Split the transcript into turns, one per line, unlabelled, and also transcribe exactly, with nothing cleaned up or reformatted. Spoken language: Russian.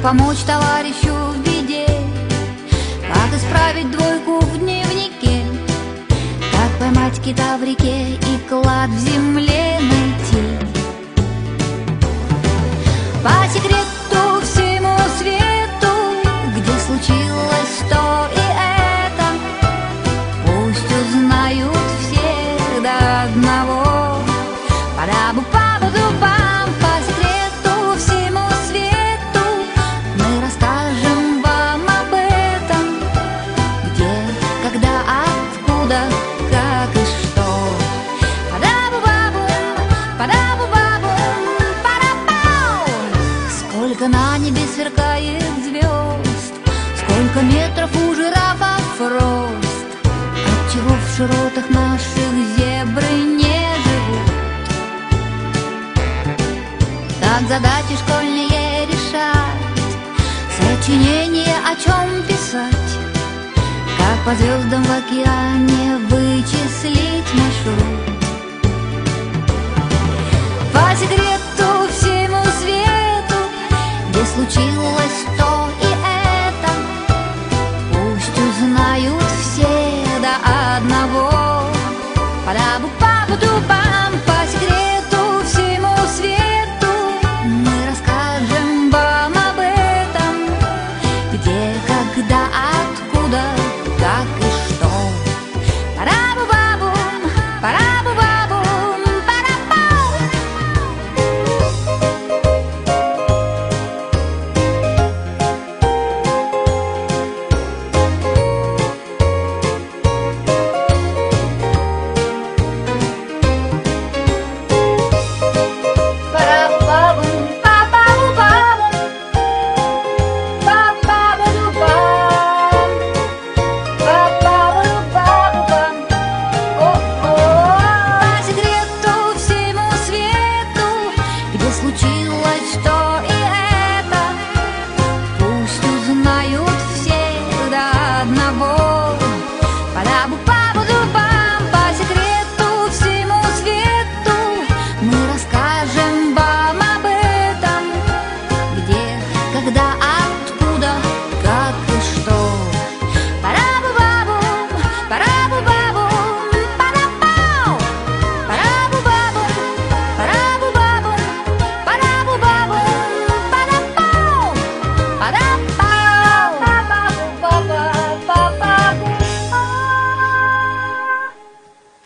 помочь товарищу в беде, как исправить двойку в дневнике, как поймать кита в реке и клад в земле найти. По секрету всему свету, где случилось то и это, пусть узнают все до одного. Пара-бу-па-бу-ду-пам. По секрету всему свету мы расскажем вам об этом, где, когда, откуда, как и что. Пара-бу-ба-бум, пара-бу-ба-бум, пара-пау. Сколько на небе сверкает звезд, сколько метров у жирафов рост, отчего в широтах наших зебры не живут. Как задачи школьные решать, сочинение о чем писать, как по звездам в океане вычислить маршрут. По секрету всему свету, где случилось